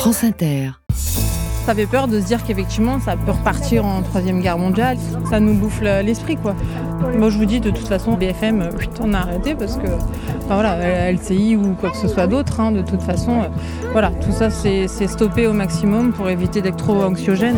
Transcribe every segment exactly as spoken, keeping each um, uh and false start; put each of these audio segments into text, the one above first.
France Inter. Ça fait peur de se dire qu'effectivement ça peut repartir en troisième guerre mondiale. Ça nous bouffe l'esprit, quoi. Moi je vous dis, de toute façon, B F M, on a arrêté parce que, enfin voilà, L C I ou quoi que ce soit d'autre, hein, de toute façon, euh, voilà, tout ça c'est, c'est stoppé au maximum pour éviter d'être trop anxiogène.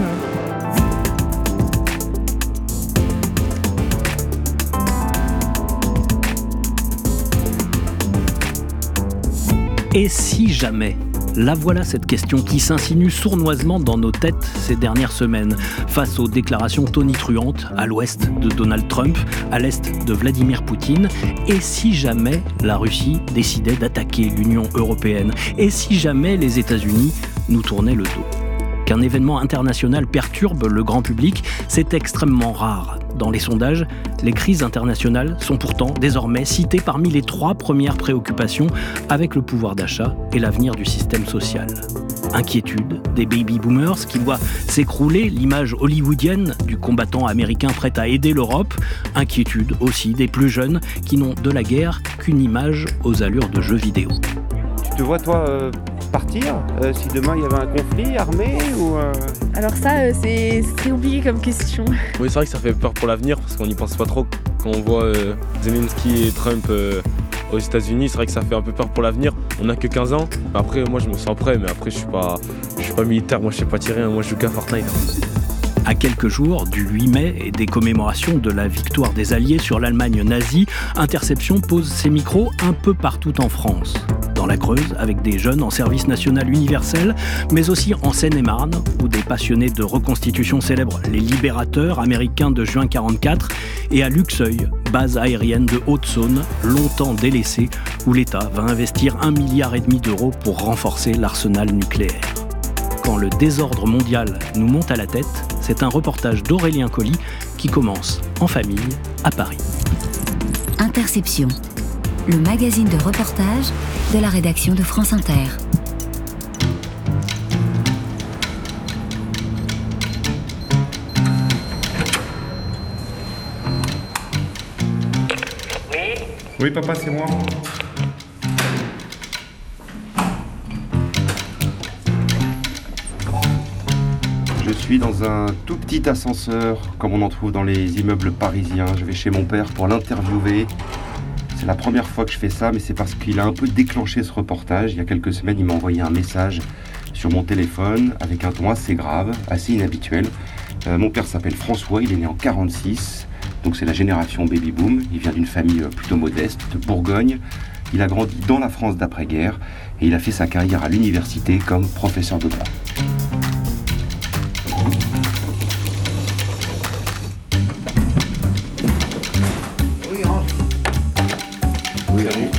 Et si jamais ? La voilà cette question qui s'insinue sournoisement dans nos têtes ces dernières semaines, face aux déclarations tonitruantes à l'ouest de Donald Trump, à l'est de Vladimir Poutine. Et si jamais la Russie décidait d'attaquer l'Union européenne ? Et si jamais les États-Unis nous tournaient le dos ? Qu'un événement international perturbe le grand public, c'est extrêmement rare. Dans les sondages, les crises internationales sont pourtant désormais citées parmi les trois premières préoccupations avec le pouvoir d'achat et l'avenir du système social. Inquiétude des baby boomers qui voient s'écrouler l'image hollywoodienne du combattant américain prêt à aider l'Europe. Inquiétude aussi des plus jeunes qui n'ont de la guerre qu'une image aux allures de jeux vidéo. Tu te vois toi euh, partir euh, si demain il y avait un conflit armé ou euh... Alors ça euh, c'est, c'est compliqué comme question. Oui, c'est vrai que ça fait peur pour l'avenir parce qu'on n'y pense pas trop. Quand on voit euh, Zelensky et Trump euh, aux États-Unis, c'est vrai que ça fait un peu peur pour l'avenir. On n'a que quinze ans. Après moi je me sens prêt, mais après je suis pas je suis pas militaire, moi je sais pas tirer, hein. Moi je joue qu'à Fortnite. Hein. À quelques jours du huit mai et des commémorations de la victoire des Alliés sur l'Allemagne nazie, Interception pose ses micros un peu partout en France. Dans la Creuse, avec des jeunes en service national universel, mais aussi en Seine-et-Marne, où des passionnés de reconstitution célèbrent les libérateurs américains de juin quarante-quatre, et à Luxeuil, base aérienne de Haute-Saône, longtemps délaissée, où l'État va investir un milliard et demi d'euros pour renforcer l'arsenal nucléaire. Quand le désordre mondial nous monte à la tête, c'est un reportage d'Aurélien Colli qui commence en famille à Paris. Interception, le magazine de reportage de la rédaction de France Inter. Oui papa, c'est moi. Je suis dans un tout petit ascenseur, comme on en trouve dans les immeubles parisiens. Je vais chez mon père pour l'interviewer. C'est la première fois que je fais ça, mais c'est parce qu'il a un peu déclenché ce reportage. Il y a quelques semaines, il m'a envoyé un message sur mon téléphone avec un ton assez grave, assez inhabituel. Euh, mon père s'appelle François, il est né en quarante-six, donc c'est la génération baby-boom. Il vient d'une famille plutôt modeste, de Bourgogne. Il a grandi dans la France d'après-guerre et il a fait sa carrière à l'université comme professeur de droit. Salut.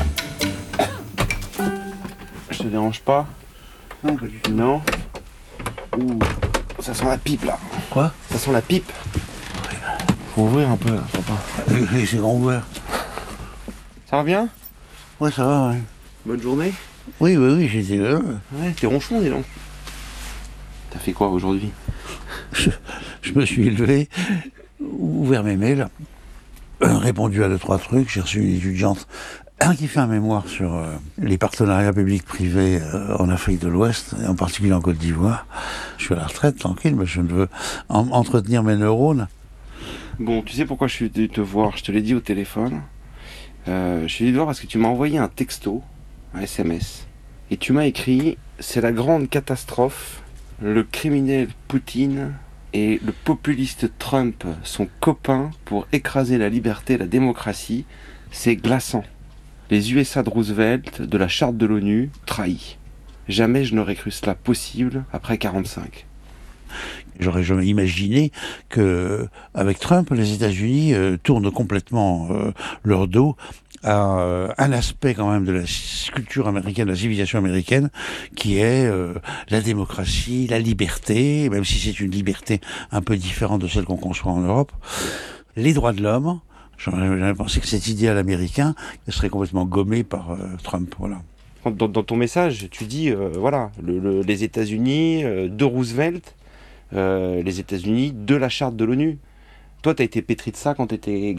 Je te dérange pas ? Non, pas du tout. Non ? Ouh, ça sent la pipe là. Quoi ? Ça sent la pipe. Faut ouvrir un peu là, papa. Oui, c'est grand ouvert. Ça va bien ? Ouais, ça va, ouais. Bonne journée ? Oui, oui, oui, j'étais là. Ouais, t'es ronchon, dis donc. T'as fait quoi aujourd'hui ? Je, je me suis levé, ouvert mes mails, répondu à deux, trois trucs. J'ai reçu une étudiante qui fait un mémoire sur euh, les partenariats publics-privés euh, en Afrique de l'Ouest, et en particulier en Côte d'Ivoire. Je suis à la retraite, tranquille, mais je ne veux en- entretenir mes neurones. Bon, tu sais pourquoi je suis venu te voir ? Je te l'ai dit au téléphone. Euh, je suis venu te voir parce que tu m'as envoyé un texto, un S M S. Et tu m'as écrit « C'est la grande catastrophe. Le criminel Poutine et le populiste Trump sont copains pour écraser la liberté et la démocratie. C'est glaçant. Les U S A de Roosevelt, de la charte de l'ONU, trahis. Jamais je n'aurais cru cela possible après quarante-cinq. » J'aurais jamais imaginé que, avec Trump, les États-Unis euh, tournent complètement euh, leur dos à euh, un aspect quand même de la culture américaine, de la civilisation américaine, qui est euh, la démocratie, la liberté, même si c'est une liberté un peu différente de celle qu'on conçoit en Europe, les droits de l'homme. J'aurais jamais pensé que cet idéal américain serait complètement gommé par euh, Trump, voilà. Dans, dans ton message, tu dis, euh, voilà, le, le, les États-Unis euh, de Roosevelt, euh, les États-Unis de la charte de l'ONU. Toi, t'as été pétri de ça quand t'étais gamin ?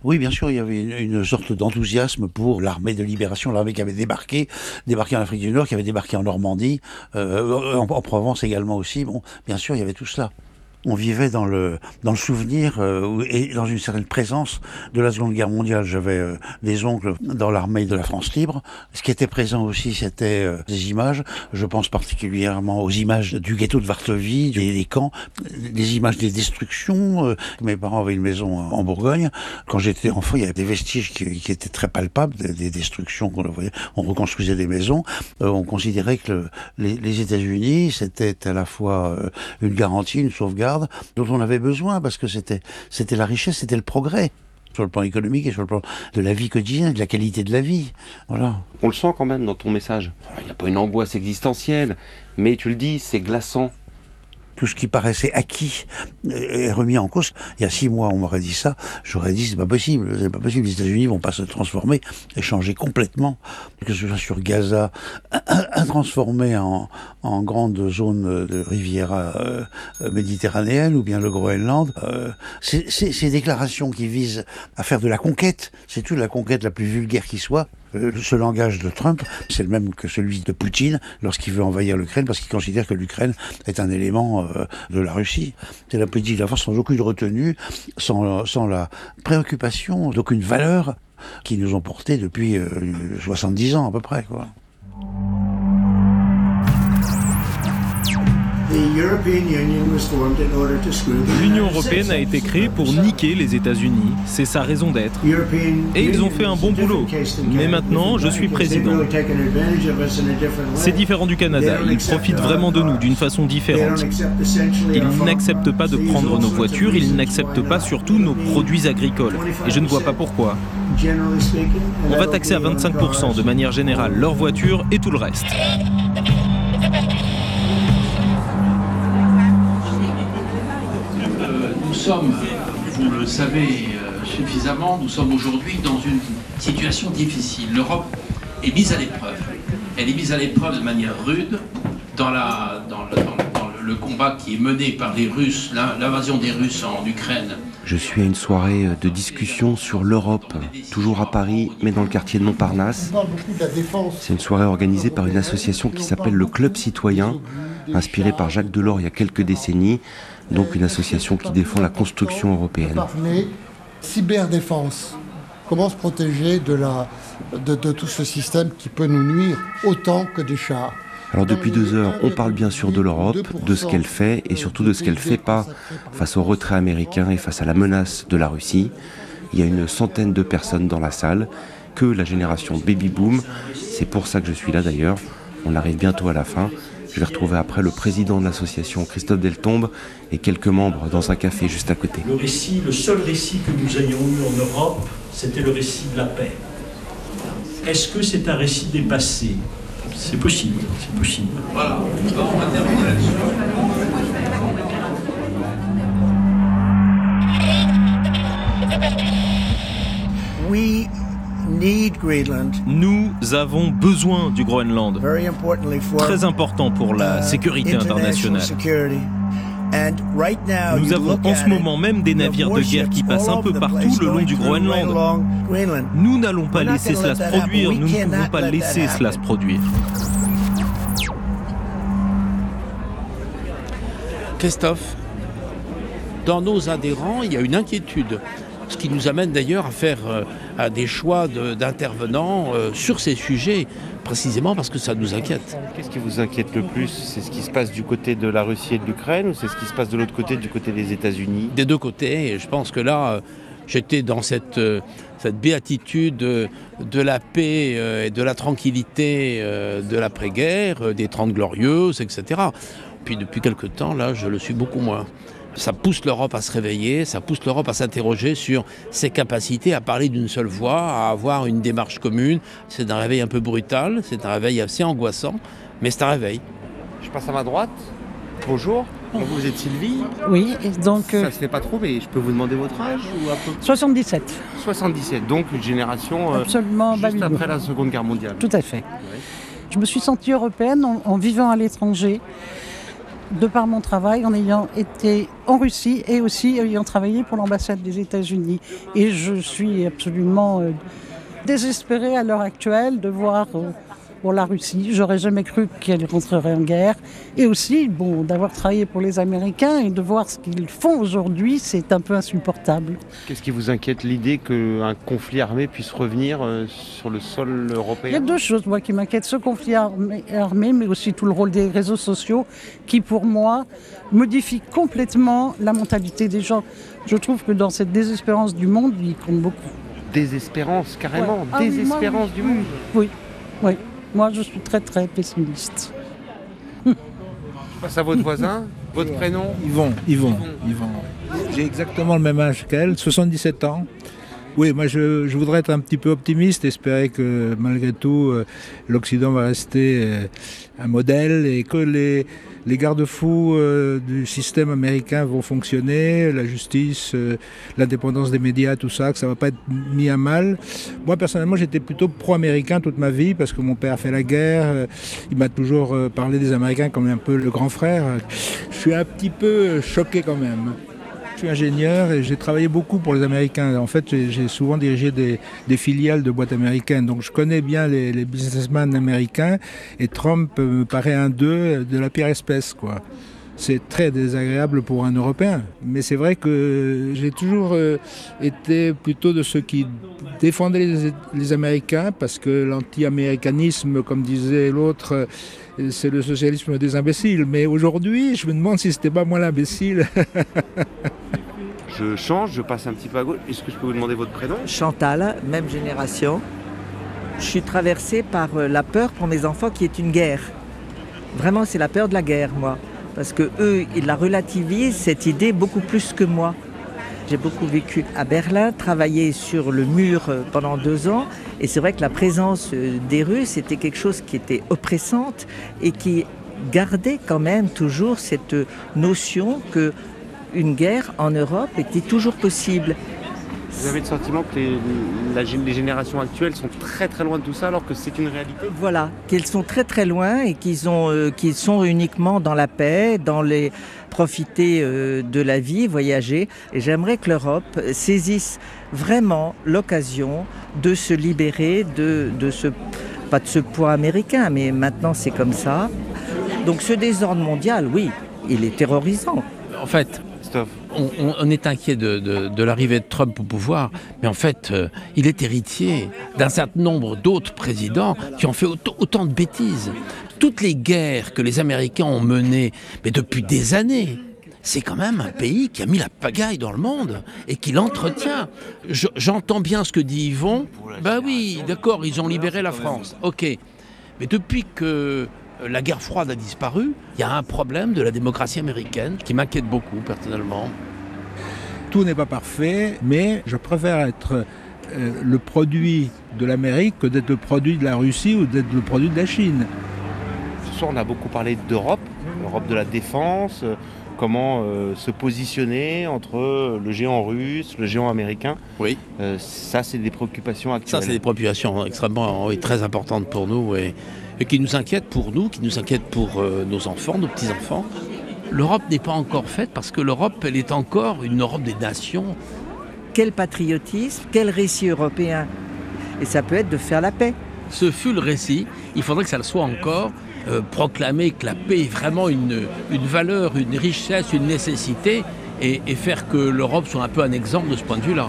Oui, bien sûr, il y avait une, une sorte d'enthousiasme pour l'armée de libération, l'armée qui avait débarqué, débarqué en Afrique du Nord, qui avait débarqué en Normandie, euh, en, en Provence également aussi. Bon, bien sûr, il y avait tout cela. On vivait dans le, dans le souvenir euh, et dans une certaine présence de la Seconde Guerre mondiale. J'avais euh, des oncles dans l'armée de la France libre. Ce qui était présent aussi, c'était euh, des images. Je pense particulièrement aux images du ghetto de Varsovie, des, des camps, des images des destructions. Euh, mes parents avaient une maison en Bourgogne. Quand j'étais enfant, il y avait des vestiges qui, qui étaient très palpables, des, des destructions qu'on voyait. On reconstruisait des maisons. Euh, on considérait que le, les, les États-Unis, c'était à la fois euh, une garantie, une sauvegarde, dont on avait besoin parce que c'était c'était la richesse, c'était le progrès sur le plan économique et sur le plan de la vie quotidienne, de la qualité de la vie. Voilà. On le sent quand même dans ton message. Il n'y a pas une angoisse existentielle, mais tu le dis, c'est glaçant. Tout ce qui paraissait acquis est remis en cause. Il y a six mois, on m'aurait dit ça, j'aurais dit c'est pas possible, c'est pas possible. Les États-Unis vont pas se transformer et changer complètement, que ce soit sur Gaza, transformé en, en grande zone de riviera euh, méditerranéenne ou bien le Groenland. Euh, c'est, c'est, ces déclarations qui visent à faire de la conquête, c'est toute la conquête la plus vulgaire qui soit. Ce langage de Trump, c'est le même que celui de Poutine lorsqu'il veut envahir l'Ukraine, parce qu'il considère que l'Ukraine est un élément euh, de la Russie. C'est la politique de la France sans aucune retenue, sans, sans la préoccupation d'aucune valeur qui nous ont portés depuis euh, soixante-dix ans à peu près, quoi. L'Union européenne a été créée pour niquer les États-Unis. C'est sa raison d'être. Et ils ont fait un bon boulot. Mais maintenant, je suis président. C'est différent du Canada. Ils profitent vraiment de nous d'une façon différente. Ils n'acceptent pas de prendre nos voitures. Ils n'acceptent pas surtout nos produits agricoles. Et je ne vois pas pourquoi. On va taxer à vingt-cinq pour cent de manière générale leurs voitures et tout le reste. Nous sommes, vous le savez euh, suffisamment, nous sommes aujourd'hui dans une situation difficile. L'Europe est mise à l'épreuve. Elle est mise à l'épreuve de manière rude dans, la, dans, le, dans, dans le combat qui est mené par les Russes, l'invasion des Russes en Ukraine. Je suis à une soirée de discussion sur l'Europe, toujours à Paris, mais dans le quartier de Montparnasse. C'est une soirée organisée par une association qui s'appelle le Club Citoyen, inspirée par Jacques Delors il y a quelques décennies. Donc une association qui défend la construction européenne. Cyberdéfense. Comment se protéger de, la, de, de tout ce système qui peut nous nuire autant que des chars. Alors depuis deux heures, on parle bien sûr de l'Europe, de ce qu'elle fait et surtout de ce qu'elle ne fait pas face au retrait américain et face à la menace de la Russie. Il y a une centaine de personnes dans la salle, que la génération baby-boom. C'est pour ça que je suis là d'ailleurs. On arrive bientôt à la fin. Je vais retrouver après le président de l'association, Christophe Deltombe, et quelques membres dans un café juste à côté. Le récit, le seul récit que nous ayons eu en Europe, c'était le récit de la paix. Est-ce que c'est un récit dépassé ? C'est possible, c'est possible. Voilà, on va terminer là-dessus. Oui. Nous avons besoin du Groenland, très important pour la sécurité internationale. Nous avons en ce moment même des navires de guerre qui passent un peu partout le long du Groenland. Nous n'allons pas laisser cela se produire, nous ne pouvons pas laisser cela se produire. Christophe, dans nos adhérents, il y a une inquiétude. Ce qui nous amène d'ailleurs à faire euh, à des choix de, d'intervenants euh, sur ces sujets, précisément parce que ça nous inquiète. Qu'est-ce qui vous inquiète le plus ? C'est ce qui se passe du côté de la Russie et de l'Ukraine ou c'est ce qui se passe de l'autre côté, du côté des États-Unis ? Des deux côtés, et je pense que là, euh, j'étais dans cette, euh, cette béatitude euh, de la paix euh, et de la tranquillité euh, de l'après-guerre, euh, des Trente Glorieuses, et cetera. Puis depuis quelque temps, là, je le suis beaucoup moins. Ça pousse l'Europe à se réveiller, ça pousse l'Europe à s'interroger sur ses capacités à parler d'une seule voix, à avoir une démarche commune. C'est un réveil un peu brutal, c'est un réveil assez angoissant, mais c'est un réveil. Je passe à ma droite. Bonjour. Donc vous êtes Sylvie ? Oui, donc... Ça se fait pas trop, mais je peux vous demander votre âge ou à peu... soixante-dix-sept. soixante-dix-sept, donc une génération... Absolument, juste babylone. Après la Seconde Guerre mondiale. Tout à fait. Ouais. Je me suis sentie européenne en, en vivant à l'étranger. de par mon travail, en ayant été en Russie et aussi ayant travaillé pour l'ambassade des États-Unis. Et je suis absolument euh, désespérée à l'heure actuelle de voir euh, pour la Russie. J'aurais jamais cru qu'elle rentrerait en guerre. Et aussi, bon, d'avoir travaillé pour les Américains et de voir ce qu'ils font aujourd'hui, c'est un peu insupportable. Qu'est-ce qui vous inquiète, l'idée qu'un conflit armé puisse revenir euh, sur le sol européen ? Il y a deux choses, moi, qui m'inquiètent. Ce conflit armé, armé, mais aussi tout le rôle des réseaux sociaux, qui, pour moi, modifie complètement la mentalité des gens. Je trouve que dans cette désespérance du monde, il compte beaucoup. Désespérance, carrément, ouais. ah, désespérance oui, moi, du monde. Oui, oui. Moi, je suis très, très pessimiste. Je passe à votre voisin, votre prénom ? Yvon, Yvon, Yvon. J'ai exactement le même âge qu'elle, soixante-dix-sept ans. Oui, moi je, je voudrais être un petit peu optimiste, espérer que malgré tout euh, l'Occident va rester euh, un modèle et que les, les garde-fous euh, du système américain vont fonctionner, la justice, euh, l'indépendance des médias, tout ça, que ça ne va pas être mis à mal. Moi personnellement j'étais plutôt pro-américain toute ma vie parce que mon père a fait la guerre, euh, il m'a toujours euh, parlé des Américains comme un peu le grand frère. Je suis un petit peu choqué quand même. Je suis ingénieur et j'ai travaillé beaucoup pour les Américains. En fait, j'ai, j'ai souvent dirigé des, des filiales de boîtes américaines. Donc je connais bien les, les businessmen américains et Trump me paraît un d'eux de la pire espèce, quoi. C'est très désagréable pour un Européen. Mais c'est vrai que j'ai toujours euh, été plutôt de ceux qui défendaient les, les Américains parce que l'anti-américanisme, comme disait l'autre, c'est le socialisme des imbéciles. Mais aujourd'hui, je me demande si c'était pas moi l'imbécile. Je change, je passe un petit peu à gauche. Est-ce que je peux vous demander votre prénom ? Chantal, même génération. Je suis traversée par la peur pour mes enfants qui est une guerre. Vraiment, c'est la peur de la guerre, moi. Parce que eux, ils la relativisent, cette idée, beaucoup plus que moi. J'ai beaucoup vécu à Berlin, travaillé sur le mur pendant deux ans. Et c'est vrai que la présence des Russes était quelque chose qui était oppressante et qui gardait quand même toujours cette notion qu'une guerre en Europe était toujours possible. Vous avez le sentiment que les, la, les générations actuelles sont très très loin de tout ça alors que c'est une réalité ? Voilà, qu'elles sont très très loin et qu'ils, ont, euh, qu'ils sont uniquement dans la paix, dans les profiter euh, de la vie, voyager. Et j'aimerais que l'Europe saisisse vraiment l'occasion de se libérer de, de ce, pas de ce poids américain, mais maintenant c'est comme ça. Donc ce désordre mondial, oui, il est terrorisant. En fait, On, on, on est inquiet de, de, de l'arrivée de Trump au pouvoir, mais en fait, euh, il est héritier d'un certain nombre d'autres présidents qui ont fait autant, autant de bêtises. Toutes les guerres que les Américains ont menées, mais depuis des années, c'est quand même un pays qui a mis la pagaille dans le monde et qui l'entretient. Je, j'entends bien ce que dit Yvon. Ben oui, d'accord, ils ont libéré la France. Ok, mais depuis que la guerre froide a disparu, il y a un problème de la démocratie américaine qui m'inquiète beaucoup personnellement. Tout n'est pas parfait, mais je préfère être euh, le produit de l'Amérique que d'être le produit de la Russie ou d'être le produit de la Chine. Ce soir, on a beaucoup parlé d'Europe, l'Europe de la défense, euh, comment euh, se positionner entre le géant russe, le géant américain. Oui. Euh, ça, c'est des préoccupations actuelles. Ça, c'est des préoccupations extrêmement oui, très importantes pour nous. Et... et qui nous inquiète pour nous, qui nous inquiète pour euh, nos enfants, nos petits-enfants. L'Europe n'est pas encore faite parce que l'Europe, elle est encore une Europe des nations. Quel patriotisme, quel récit européen. Et ça peut être de faire la paix. Ce fut le récit, il faudrait que ça le soit encore, euh, proclamer que la paix est vraiment une, une valeur, une richesse, une nécessité, et, et faire que l'Europe soit un peu un exemple de ce point de vue-là.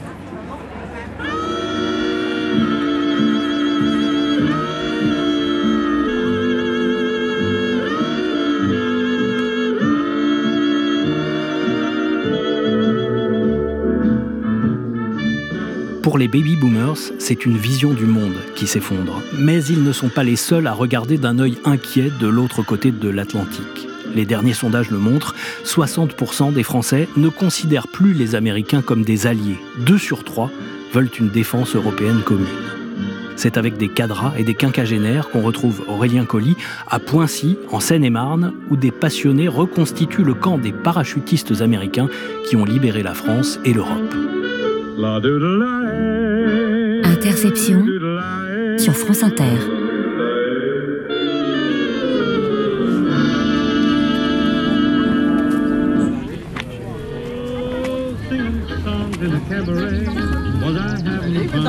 Pour les baby-boomers, c'est une vision du monde qui s'effondre. Mais ils ne sont pas les seuls à regarder d'un œil inquiet de l'autre côté de l'Atlantique. Les derniers sondages le montrent, soixante pour cent des Français ne considèrent plus les Américains comme des alliés. Deux sur trois veulent une défense européenne commune. C'est avec des cadras et des quinquagénaires qu'on retrouve Aurélien Colli à Poincy, en Seine-et-Marne, où des passionnés reconstituent le camp des parachutistes américains qui ont libéré la France et l'Europe. Interception sur France Inter.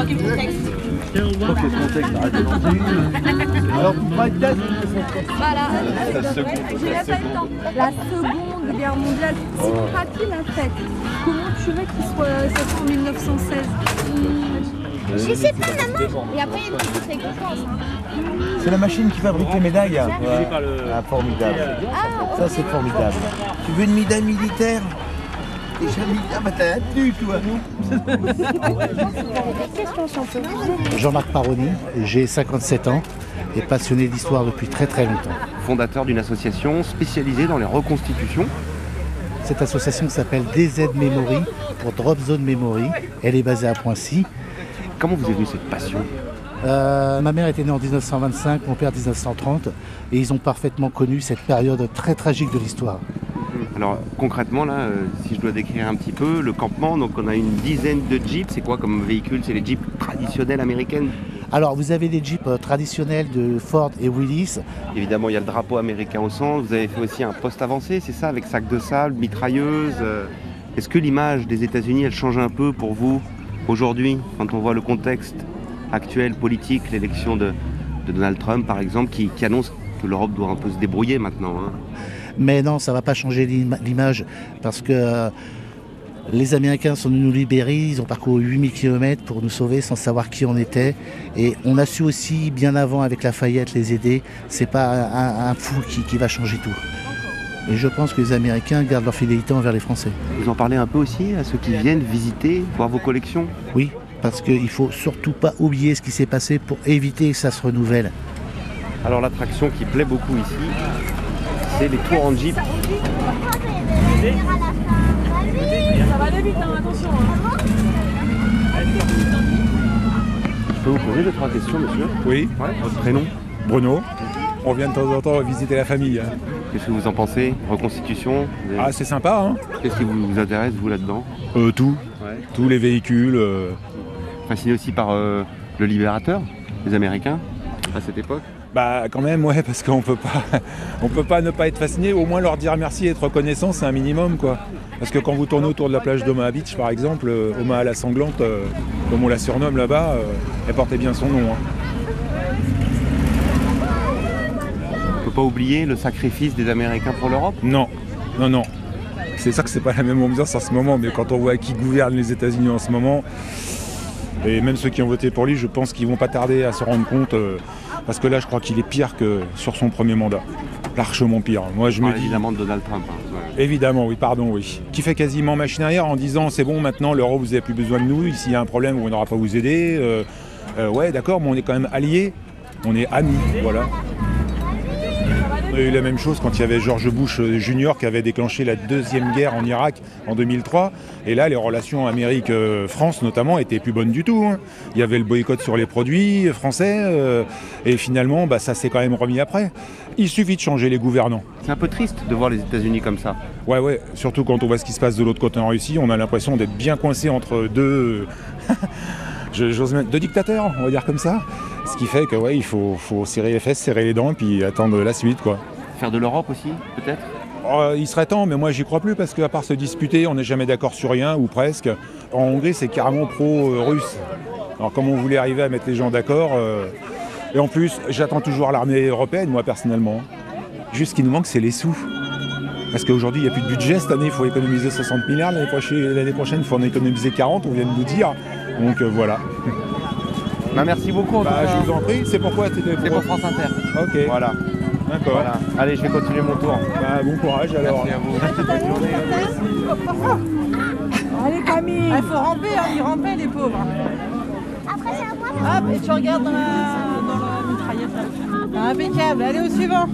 manquait le contexte. Ok, contexte, arrêtez d'en Alors, vous prenez peut-être Voilà, j'ai pas le temps. La seconde guerre mondiale, si Praty l'a faite, comment tu veux qu'il soit ça soit en mille neuf cent seize? Je sais pas, maman. Et après, il y a une petite récompense. C'est la machine qui fabrique les médailles. Ouais. Ah, formidable. Ça, c'est formidable. Tu veux une médaille militaire? Déjà mis... Ah bah t'as la tenue, toi. Jean-Marc Paroni, j'ai cinquante-sept ans et passionné d'histoire depuis très très longtemps. Fondateur d'une association spécialisée dans les reconstitutions. Cette association s'appelle D Z Memory pour Drop Zone Memory. Elle est basée à Poincy. Comment vous est venue cette passion? euh, Ma mère était née en dix-neuf cent vingt-cinq, mon père en dix-neuf cent trente et ils ont parfaitement connu cette période très tragique de l'histoire. Alors concrètement là, euh, si je dois décrire un petit peu, le campement, donc on a une dizaine de jeeps, c'est quoi comme véhicule? C'est les jeeps traditionnelles américaines? Alors vous avez les jeeps euh, traditionnels de Ford et Willys. Évidemment il y a le drapeau américain au centre, vous avez fait aussi un poste avancé, c'est ça, avec sac de sable, mitrailleuse. Euh... Est-ce que l'image des États-Unis elle change un peu pour vous aujourd'hui, quand on voit le contexte actuel politique, l'élection de, de Donald Trump par exemple, qui, qui annonce que l'Europe doit un peu se débrouiller maintenant hein? Mais non, ça ne va pas changer l'image parce que euh, les Américains sont venus nous libérer, ils ont parcouru huit mille kilomètres pour nous sauver sans savoir qui on était. Et on a su aussi bien avant avec Lafayette les aider. C'est pas un, un fou qui, qui va changer tout. Et je pense que les Américains gardent leur fidélité envers les Français. Vous en parlez un peu aussi à ceux qui viennent visiter, voir vos collections? Oui, parce qu'il ne faut surtout pas oublier ce qui s'est passé pour éviter que ça se renouvelle. Alors l'attraction qui plaît beaucoup ici, c'est les tours en jeep. Ça va aller vite, hein, attention. Hein. Je peux vous poser deux, trois questions, monsieur? Oui. Ouais. Votre prénom? Bruno. On vient de temps en temps visiter la famille. Hein. Qu'est-ce que vous en pensez? Reconstitution? Avez... Ah, c'est sympa. Hein. Qu'est-ce qui vous intéresse, vous, là-dedans? euh, Tout. Ouais. Tous les véhicules. Euh... Fasciné aussi par euh, le libérateur, les Américains, à cette époque? Bah quand même ouais, parce qu'on peut pas on peut pas ne pas être fasciné, au moins leur dire merci et être reconnaissant, c'est un minimum quoi. Parce que quand vous tournez autour de la plage d'Omaha Beach par exemple, euh, Omaha la sanglante, euh, comme on la surnomme là-bas, euh, elle portait bien son nom. Hein. On peut pas oublier le sacrifice des Américains pour l'Europe? Non, non, non. C'est ça que c'est pas la même ambiance en ce moment, mais quand on voit qui gouverne les États-Unis en ce moment, et même ceux qui ont voté pour lui, je pense qu'ils vont pas tarder à se rendre compte. Euh, Parce que là, je crois qu'il est pire que sur son premier mandat. Largement pire. Moi, je me dis... Évidemment de Donald Trump. Hein. Ouais. Évidemment, oui, pardon, oui. Qui fait quasiment machine arrière en disant c'est bon, maintenant, l'Europe, vous n'avez plus besoin de nous. S'il y a un problème, on n'aura pas à vous aider. Euh, euh, ouais, d'accord, mais on est quand même alliés. On est amis, voilà. On a eu la même chose quand il y avait George Bush junior qui avait déclenché la deuxième guerre en Irak en deux mille trois. Et là, les relations Amérique-France notamment étaient plus bonnes du tout. Hein. Il y avait le boycott sur les produits français. Euh, et finalement, bah, ça s'est quand même remis après. Il suffit de changer les gouvernants. C'est un peu triste de voir les États-Unis comme ça. Ouais, ouais. Surtout quand on voit ce qui se passe de l'autre côté en Russie, on a l'impression d'être bien coincé entre deux... J'ose même... deux dictateurs, on va dire comme ça. Ce qui fait que ouais, il faut, faut serrer les fesses, serrer les dents et puis attendre la suite, quoi. Faire de l'Europe aussi, peut-être? Oh, il serait temps, mais moi j'y crois plus parce qu'à part se disputer, on n'est jamais d'accord sur rien ou presque. En Hongrie, c'est carrément pro-russe. Alors comme on voulait arriver à mettre les gens d'accord, euh... et en plus, j'attends toujours l'armée européenne, moi personnellement. Juste ce qui nous manque, c'est les sous. Parce qu'aujourd'hui, il n'y a plus de budget. Cette année, il faut économiser soixante milliards. L'année prochaine, l'année prochaine, il faut en économiser quarante, on vient de nous dire. Donc euh, voilà. Bah, merci beaucoup. En bah, tout cas. Je vous en prie. C'est pourquoi c'était pour... pour France Inter. Ok. Voilà. D'accord. Voilà. Allez, je vais continuer mon tour. Bah, bon courage alors. Merci à vous. Bonne journée. Allez Camille. Il faut ramper, hein, ils rampaient les pauvres. Après c'est à moi. Ah, et tu regardes dans la, dans la mitraillette là. Impeccable. Allez au suivant.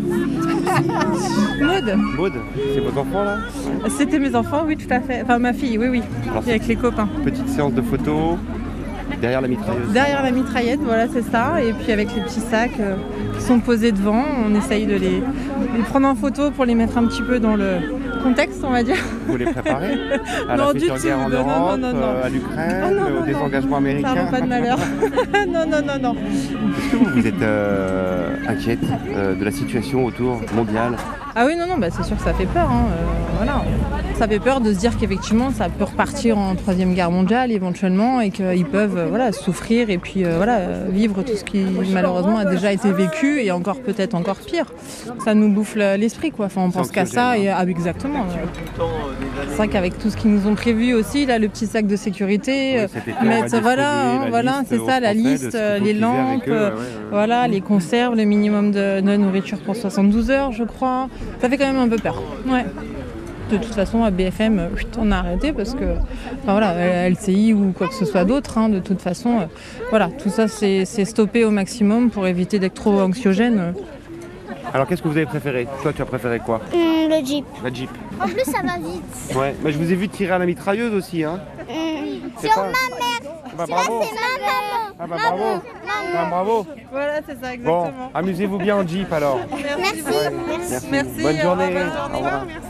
Maud. Maud, c'est vos enfants là? C'était mes enfants, oui, tout à fait. Enfin, ma fille, oui, oui. Alors, avec les copains. Petite séance de photos. Derrière la mitrailleuse. Derrière la mitraillette, voilà, c'est ça. Et puis avec les petits sacs euh, qui sont posés devant, on essaye de les, les prendre en photo pour les mettre un petit peu dans le contexte, on va dire. Vous les préparez à non, la du future tout. guerre en non, Europe, non, non, non. à l'Ukraine, ah, non, au non, désengagement non. américain? Ça va pas de malheur. non, non, non, non. Est-ce que vous, vous êtes euh, inquiète euh, de la situation autour mondiale Ah oui, non, non, bah, c'est sûr que ça fait peur. Hein, euh, voilà. Ça fait peur de se dire qu'effectivement, ça peut repartir en Troisième Guerre mondiale éventuellement et qu'ils peuvent euh, voilà, souffrir et puis euh, voilà, vivre tout ce qui malheureusement a déjà été vécu et encore peut-être encore pire. Ça nous bouffe l'esprit, quoi. Enfin, on pense qu'à ça et ah, exactement. Ouais. C'est vrai qu'avec tout ce qu'ils nous ont prévu aussi, là, le petit sac de sécurité, oui, mettre, voilà, voilà, c'est ça, la liste, les lampes, eux, ouais, ouais, ouais. Voilà, les conserves, le minimum de, de nourriture pour soixante-douze heures, je crois. Ça fait quand même un peu peur. Ouais. De toute façon, à B F M, on a arrêté parce que, enfin voilà, L C I ou quoi que ce soit d'autre, hein, de toute façon, euh, voilà, tout ça c'est, c'est stoppé au maximum pour éviter d'être trop anxiogène. Alors qu'est-ce que vous avez préféré? Toi, tu as préféré quoi? mmh, Le Jeep. La Jeep. En plus, ça va vite. Ouais, mais je vous ai vu tirer à la mitrailleuse aussi, hein. Mmh. C'est Sur pas... ma mère. Ah bah, Celui-là, bravo. c'est ma maman. Ah bah bravo. Maman. Ah, bravo. Voilà, c'est ça, exactement. Bon, amusez-vous bien en Jeep alors. Merci. Ouais. Merci. Merci. Merci. Bonne journée. Bonne journée. Au revoir. Merci.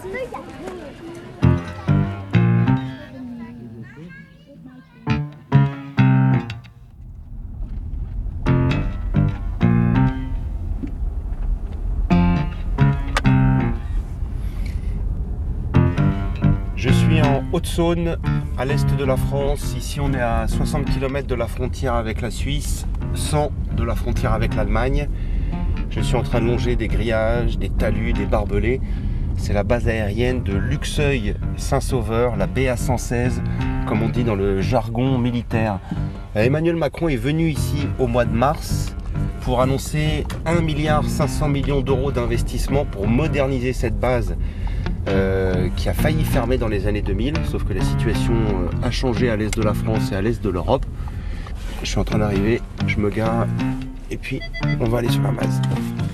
Je suis en Haute-Saône, à l'est de la France. Ici, on est à soixante kilomètres de la frontière avec la Suisse, cent de la frontière avec l'Allemagne. Je suis en train de longer des grillages, des talus, des barbelés. C'est la base aérienne de Luxeuil-Saint-Sauveur, la B A cent seize, comme on dit dans le jargon militaire. Emmanuel Macron est venu ici au mois de mars pour annoncer un milliard cinq cents millions d'euros d'investissement pour moderniser cette base euh, qui a failli fermer dans les années deux mille, sauf que la situation a changé à l'est de la France et à l'est de l'Europe. Je suis en train d'arriver, je me gare et puis on va aller sur la base.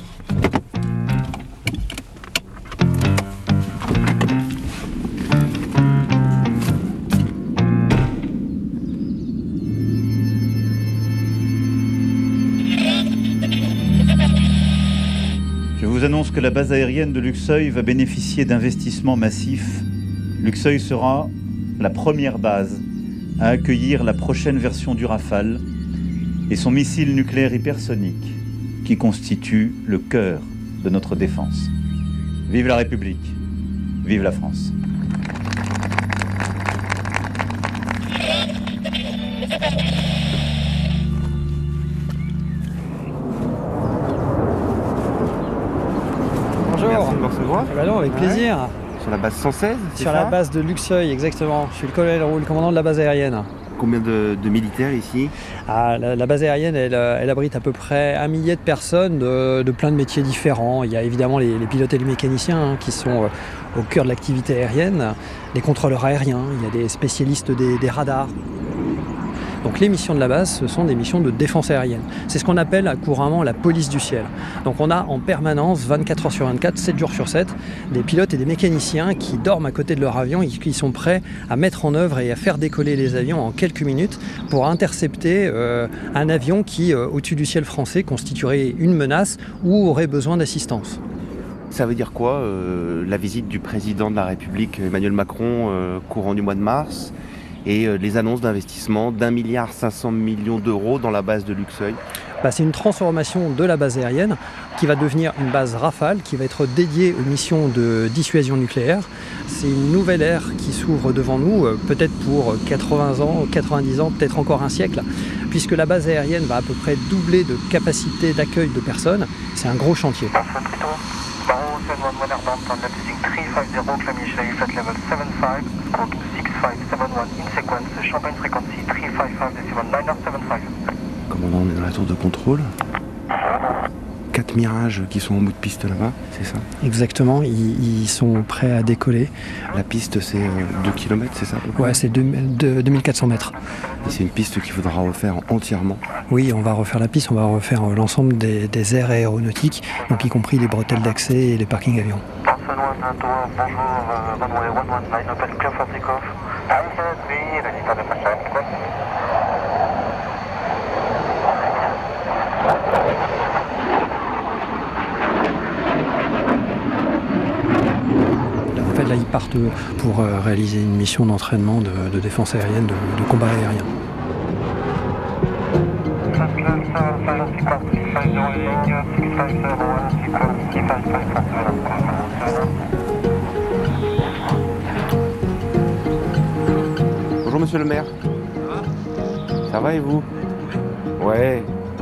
Je vous annonce que la base aérienne de Luxeuil va bénéficier d'investissements massifs. Luxeuil sera la première base à accueillir la prochaine version du Rafale et son missile nucléaire hypersonique qui constitue le cœur de notre défense. Vive la République, vive la France. Bonjour. Merci de me recevoir. Eh ben non, avec plaisir. Ouais. Sur la base cent seize, c'est Sur ça la base de Luxeuil, exactement. Je suis le colonel Roux, le commandant de la base aérienne. Combien de, de militaires ici? ah, la, la base aérienne, elle, elle abrite à peu près un millier de personnes de, de plein de métiers différents. Il y a évidemment les, les pilotes et les mécaniciens hein, qui sont euh, au cœur de l'activité aérienne, les contrôleurs aériens, il y a des spécialistes des, des radars. Donc les missions de la base, ce sont des missions de défense aérienne. C'est ce qu'on appelle couramment la police du ciel. Donc on a en permanence, vingt-quatre heures sur vingt-quatre, sept jours sur sept, des pilotes et des mécaniciens qui dorment à côté de leur avion et qui sont prêts à mettre en œuvre et à faire décoller les avions en quelques minutes pour intercepter euh, un avion qui, euh, au-dessus du ciel français, constituerait une menace ou aurait besoin d'assistance. Ça veut dire quoi, euh, la visite du président de la République, Emmanuel Macron, euh, courant du mois de mars, et euh, les annonces d'investissement d'un milliard cinq cents millions d'euros dans la base de Luxeuil? Bah, c'est une transformation de la base aérienne qui va devenir une base Rafale, qui va être dédiée aux missions de dissuasion nucléaire. C'est une nouvelle ère qui s'ouvre devant nous, euh, peut-être pour quatre-vingts ans, quatre-vingt-dix ans, peut-être encore un siècle, puisque la base aérienne va à peu près doubler de capacité d'accueil de personnes. C'est un gros chantier. Commandant, on est dans la tour de contrôle. Quatre Mirages qui sont en bout de piste là-bas, c'est ça? Exactement, ils, ils sont prêts à décoller. La piste c'est euh, deux kilomètres, c'est ça? Ouais, c'est deux mille quatre cents mètres. Et c'est une piste qu'il faudra refaire entièrement? Oui, on va refaire la piste, on va refaire l'ensemble des, des aires aéronautiques, donc y compris les bretelles d'accès et les parkings avions. En fait, là, ils partent pour euh, réaliser une mission d'entraînement de, de défense aérienne, de, de combat aérien. monsieur le maire? Ça va et vous? Ouais.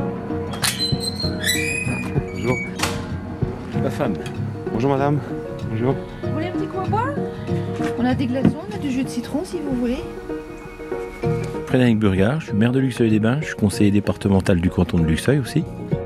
Bonjour. Ma femme. Bonjour madame. Bonjour. Vous voulez un petit coup à boire? On a des glaçons, on a du jus de citron si vous voulez. Frédéric Burgard, je suis maire de Luxeuil-les-Bains, je suis conseiller départemental du canton de Luxeuil aussi.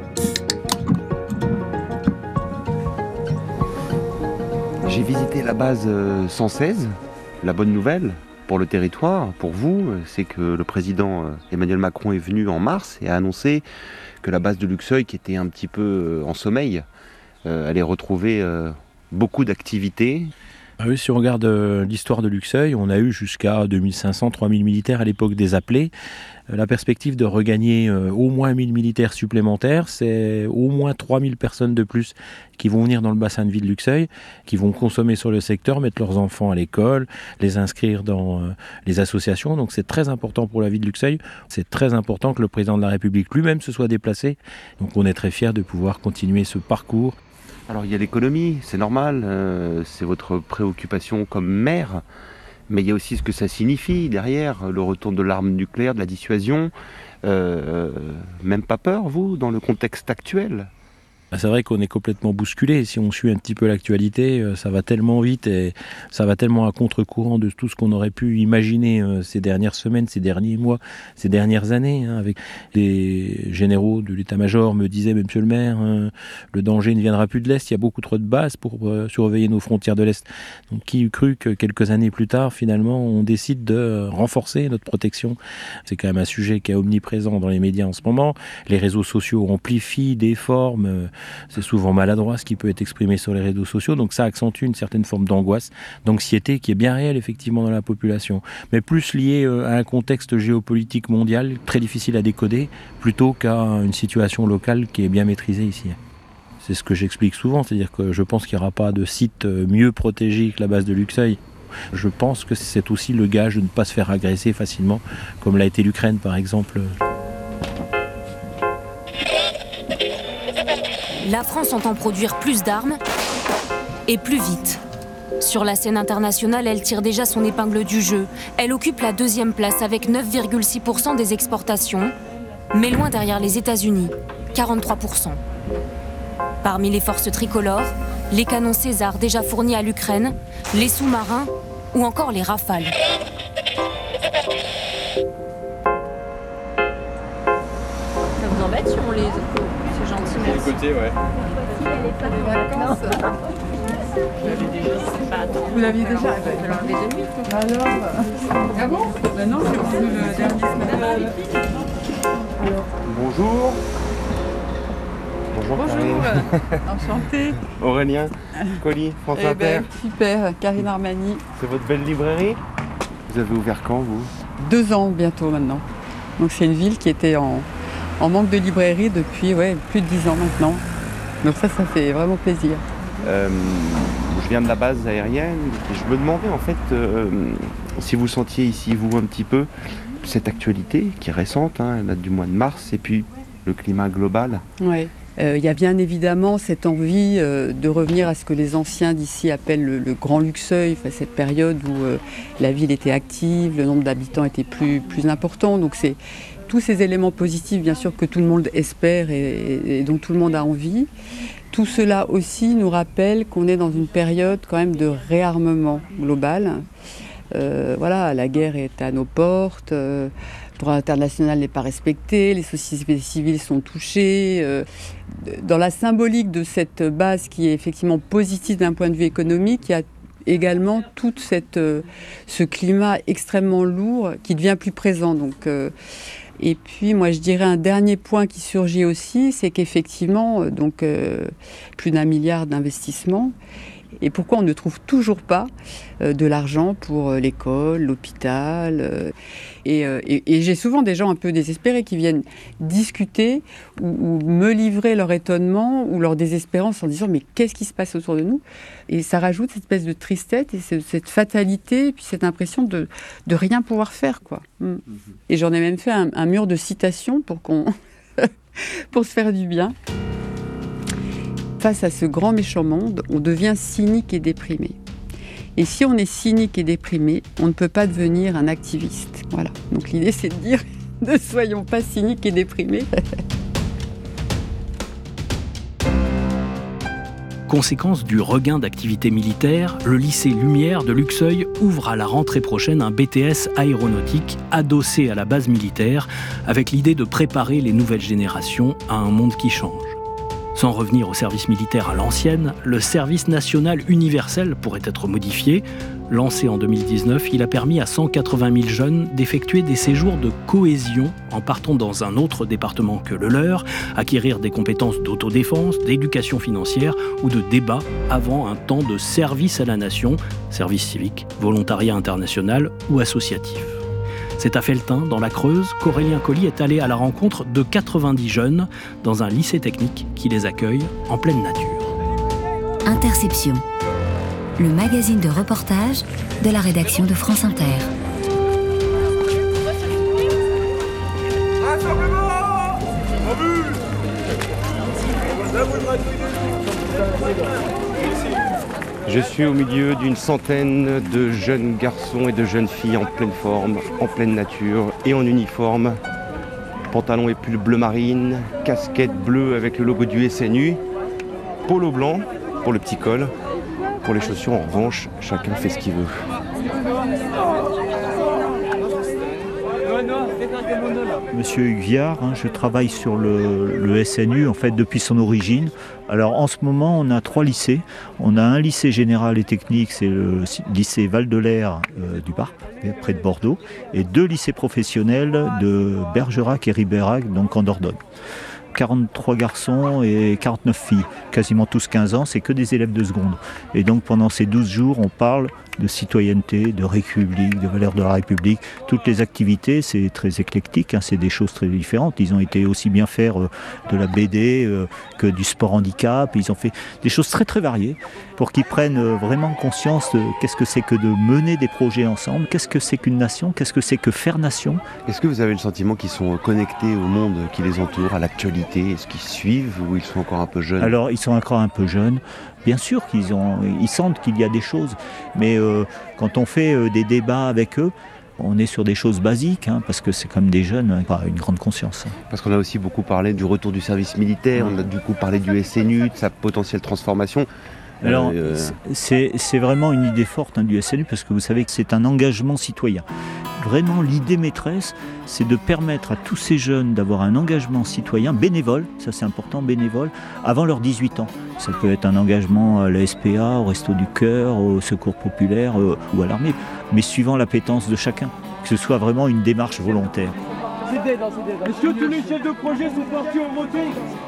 J'ai visité la base cent seize. La bonne nouvelle pour le territoire, pour vous, c'est que le président Emmanuel Macron est venu en mars et a annoncé que la base de Luxeuil, qui était un petit peu en sommeil, allait retrouver beaucoup d'activités. Ah oui, si on regarde euh, l'histoire de Luxeuil, on a eu jusqu'à deux mille cinq cents, trois mille militaires à l'époque des appelés. Euh, la perspective de regagner euh, au moins mille militaires supplémentaires, c'est au moins trois mille personnes de plus qui vont venir dans le bassin de vie de Luxeuil, qui vont consommer sur le secteur, mettre leurs enfants à l'école, les inscrire dans euh, les associations. Donc c'est très important pour la vie de Luxeuil. C'est très important que le président de la République lui-même se soit déplacé. Donc on est très fiers de pouvoir continuer ce parcours. Alors il y a l'économie, c'est normal, euh, c'est votre préoccupation comme maire, mais il y a aussi ce que ça signifie derrière, le retour de l'arme nucléaire, de la dissuasion. Euh, même pas peur, vous, dans le contexte actuel? C'est vrai qu'on est complètement bousculé. Si on suit un petit peu l'actualité, ça va tellement vite et ça va tellement à contre-courant de tout ce qu'on aurait pu imaginer ces dernières semaines, ces derniers mois, ces dernières années. Hein, avec les généraux de l'état-major me disaient, mais monsieur le maire, hein, le danger ne viendra plus de l'Est. Il y a beaucoup trop de bases pour euh, surveiller nos frontières de l'Est. Donc qui eût cru que quelques années plus tard, finalement, on décide de renforcer notre protection? C'est quand même un sujet qui est omniprésent dans les médias en ce moment. Les réseaux sociaux amplifient, déforment. Euh, C'est souvent maladroit ce qui peut être exprimé sur les réseaux sociaux, donc ça accentue une certaine forme d'angoisse, d'anxiété qui est bien réelle effectivement dans la population, mais plus liée à un contexte géopolitique mondial très difficile à décoder, plutôt qu'à une situation locale qui est bien maîtrisée ici. C'est ce que j'explique souvent, c'est-à-dire que je pense qu'il n'y aura pas de site mieux protégé que la base de Luxeuil. Je pense que c'est aussi le gage de ne pas se faire agresser facilement, comme l'a été l'Ukraine par exemple. La France entend produire plus d'armes et plus vite. Sur la scène internationale, elle tire déjà son épingle du jeu. Elle occupe la deuxième place avec neuf virgule six pour cent des exportations, mais loin derrière les États-Unis, quarante-trois pour cent. Parmi les forces tricolores, les canons César déjà fournis à l'Ukraine, les sous-marins ou encore les Rafales. Ça vous embête si on les... C'est gentil, merci. Sur le côté, ouais. Vous l'aviez déjà? Je vais l'enlever de nuit. Alors ah bon? Ben non, c'est pour le dernier ce matin. Bonjour. Bonjour, Bonjour. Karine. Enchanté. Aurélien, colis, France Eh Inter. ben, super, Karine Armani. C'est votre belle librairie? Vous avez ouvert quand, vous? Deux ans bientôt maintenant. Donc c'est une ville qui était en, en manque de librairie depuis ouais, plus de dix ans maintenant. Donc ça, ça fait vraiment plaisir. Euh, je viens de la base aérienne et je me demandais en fait euh, si vous sentiez ici, vous, un petit peu cette actualité qui est récente, hein, elle date du mois de mars, et puis le climat global. Ouais. Euh, il y a bien évidemment cette envie euh, de revenir à ce que les anciens d'ici appellent le, le Grand Luxeuil, enfin, cette période où euh, la ville était active, le nombre d'habitants était plus, plus important. Donc c'est tous ces éléments positifs, bien sûr, que tout le monde espère et, et dont tout le monde a envie. Tout cela aussi nous rappelle qu'on est dans une période quand même de réarmement global. Euh, voilà, la guerre est à nos portes. Euh, Le droit international n'est pas respecté, les sociétés civiles sont touchées. Dans la symbolique de cette base qui est effectivement positive d'un point de vue économique, il y a également tout cette, ce climat extrêmement lourd qui devient plus présent. Donc, et puis moi je dirais un dernier point qui surgit aussi, c'est qu'effectivement, donc, plus d'un milliard d'investissements. Et pourquoi on ne trouve toujours pas euh, de l'argent pour euh, l'école, l'hôpital euh, et, euh, et, et j'ai souvent des gens un peu désespérés qui viennent discuter ou, ou me livrer leur étonnement ou leur désespérance en disant mais qu'est-ce qui se passe autour de nous? Et ça rajoute cette espèce de tristesse et cette, cette fatalité et puis cette impression de, de rien pouvoir faire, quoi. Mm. Et j'en ai même fait un, un mur de citations pour, qu'on pour se faire du bien. Face à ce grand méchant monde, on devient cynique et déprimé. Et si on est cynique et déprimé, on ne peut pas devenir un activiste. Voilà. Donc l'idée, c'est de dire ne soyons pas cyniques et déprimés. Conséquence du regain d'activité militaire, le lycée Lumière de Luxeuil ouvre à la rentrée prochaine un B T S aéronautique adossé à la base militaire, avec l'idée de préparer les nouvelles générations à un monde qui change. Sans revenir au service militaire à l'ancienne, le service national universel pourrait être modifié. Lancé en deux mille dix-neuf, il a permis à cent quatre-vingt mille jeunes d'effectuer des séjours de cohésion en partant dans un autre département que le leur, acquérir des compétences d'autodéfense, d'éducation financière ou de débat avant un temps de service à la nation, service civique, volontariat international ou associatif. C'est à Felletin, dans la Creuse, qu'Aurélien Colli est allé à la rencontre de quatre-vingt-dix jeunes dans un lycée technique qui les accueille en pleine nature. Interception, le magazine de reportage de la rédaction de France Inter. Je suis au milieu d'une centaine de jeunes garçons et de jeunes filles en pleine forme, en pleine nature et en uniforme. Pantalon et pull bleu marine, casquette bleue avec le logo du S N U, polo blanc pour le petit col. Pour les chaussures, en revanche, chacun fait ce qu'il veut. Monsieur Huguiard, hein, je travaille sur le, le S N U en fait depuis son origine. Alors en ce moment, on a trois lycées. On a un lycée général et technique, c'est le lycée Val-de-l'Air euh, du Barp, près de Bordeaux, et deux lycées professionnels de Bergerac et Ribérac, donc en Dordogne. quarante-trois garçons et quarante-neuf filles, quasiment tous quinze ans, c'est que des élèves de seconde. Et donc pendant ces douze jours, on parle de citoyenneté, de république, de valeurs de la République. Toutes les activités, c'est très éclectique, hein, c'est des choses très différentes. Ils ont été aussi bien faire euh, de la B D euh, que du sport handicap. Ils ont fait des choses très très variées pour qu'ils prennent euh, vraiment conscience de qu'est-ce que c'est que de mener des projets ensemble, qu'est-ce que c'est qu'une nation, qu'est-ce que c'est que faire nation. Est-ce que vous avez le sentiment qu'ils sont connectés au monde qui les entoure, à l'actualité? Est-ce qu'ils suivent ou ils sont encore un peu jeunes? Alors, ils sont encore un peu jeunes. Bien sûr qu'ils ont, ils sentent qu'il y a des choses, mais euh, quand on fait euh, des débats avec eux, on est sur des choses basiques, hein, parce que c'est comme des jeunes, hein, pas une grande conscience. Parce qu'on a aussi beaucoup parlé du retour du service militaire, on a du coup parlé du S N U, de sa potentielle transformation. Alors, euh... c'est, c'est vraiment une idée forte, hein, du S N U, parce que vous savez que c'est un engagement citoyen. Vraiment, l'idée maîtresse, c'est de permettre à tous ces jeunes d'avoir un engagement citoyen bénévole, ça c'est important, bénévole, avant leurs dix-huit ans. Ça peut être un engagement à la S P A, au Resto du Cœur, au Secours Populaire euh, ou à l'armée, mais suivant l'appétence de chacun, que ce soit vraiment une démarche volontaire. Est-ce que tous les chefs de projet sont partis en moto?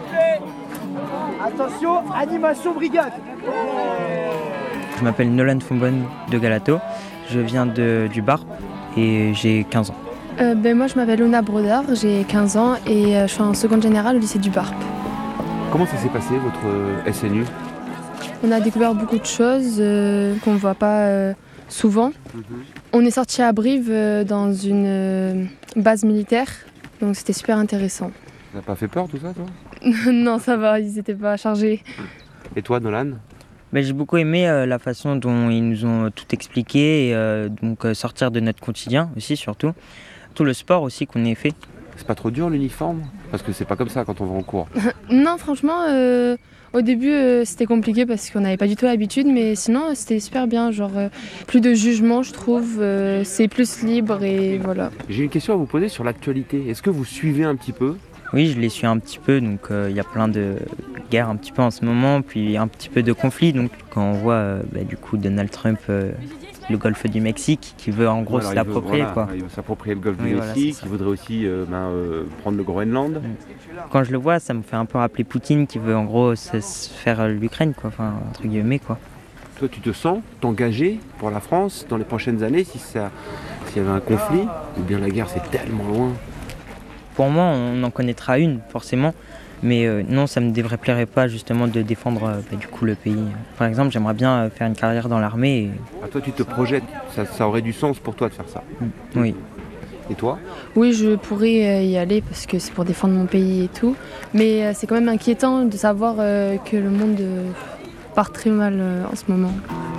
Attention, animation brigade. Je m'appelle Nolan Fombonne de Galato, je viens de, du Barp et j'ai quinze ans. Euh, ben moi je m'appelle Luna Brodard, j'ai quinze ans et euh, je suis en seconde générale au lycée du Barp. Comment ça s'est passé votre euh, S N U? On a découvert beaucoup de choses euh, qu'on ne voit pas euh, souvent. Mm-hmm. On est sorti à Brive euh, dans une euh, base militaire, donc c'était super intéressant. Ça n'a pas fait peur tout ça, toi? Non, ça va, ils n'étaient pas chargés. Et toi, Nolan? Ben, j'ai beaucoup aimé euh, la façon dont ils nous ont tout expliqué, et euh, donc euh, sortir de notre quotidien aussi, surtout. Tout le sport aussi qu'on ait fait. C'est pas trop dur l'uniforme? Parce que c'est pas comme ça quand on va en cours. Non, franchement, euh, au début euh, c'était compliqué parce qu'on n'avait pas du tout l'habitude, mais sinon c'était super bien. Genre, euh, plus de jugement, je trouve, euh, c'est plus libre et voilà. J'ai une question à vous poser sur l'actualité. Est-ce que vous suivez un petit peu? Oui, je les suis un petit peu, donc il euh, y a plein de guerres un petit peu en ce moment, puis un petit peu de conflits. Donc quand on voit euh, bah, du coup Donald Trump, euh, le golfe du Mexique, qui veut en gros voilà, se l'approprier. Voilà, quoi. Il veut s'approprier le golfe oui, du voilà, Mexique, il voudrait aussi euh, ben, euh, prendre le Groenland. Quand je le vois, ça me fait un peu rappeler Poutine qui veut en gros se, se faire l'Ukraine, quoi, enfin entre guillemets quoi. Toi, tu te sens t'engager pour la France dans les prochaines années si ça, s'il y avait un conflit, ou bien la guerre c'est tellement loin? Pour moi, on en connaîtra une, forcément. Mais euh, non, ça ne me déplairait pas justement de défendre euh, bah, du coup le pays. Par exemple, j'aimerais bien euh, faire une carrière dans l'armée. Et... Ah, toi, tu te projettes, ça, ça aurait du sens pour toi de faire ça? Mmh. Oui. Et toi? Oui, je pourrais y aller parce que c'est pour défendre mon pays et tout. Mais euh, c'est quand même inquiétant de savoir euh, que le monde euh, part très mal euh, en ce moment.